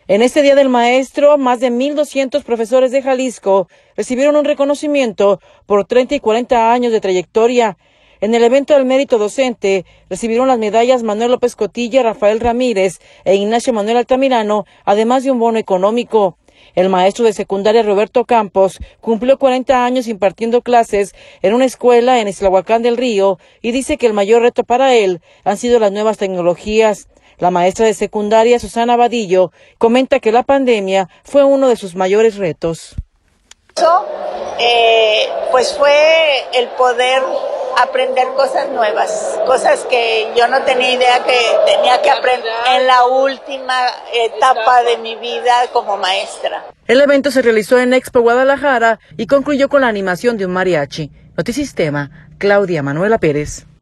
En este Día del Maestro, más de 1,200 profesores de Jalisco recibieron un reconocimiento por 30 y 40 años de trayectoria. En el evento del mérito docente, recibieron las medallas Manuel López Cotilla, Rafael Ramírez e Ignacio Manuel Altamirano, además de un bono económico. El maestro de secundaria Roberto Campos cumplió 40 años impartiendo clases en una escuela en Ixtlahuacán del Río y dice que el mayor reto para él han sido las nuevas tecnologías. La maestra de secundaria, Susana Vadillo, comenta que la pandemia fue uno de sus mayores retos. Pues fue el poder aprender cosas nuevas, cosas que yo no tenía idea que tenía que aprender en la última etapa de mi vida como maestra. El evento se realizó en Expo Guadalajara y concluyó con la animación de un mariachi. Notisistema, Claudia Manuela Pérez.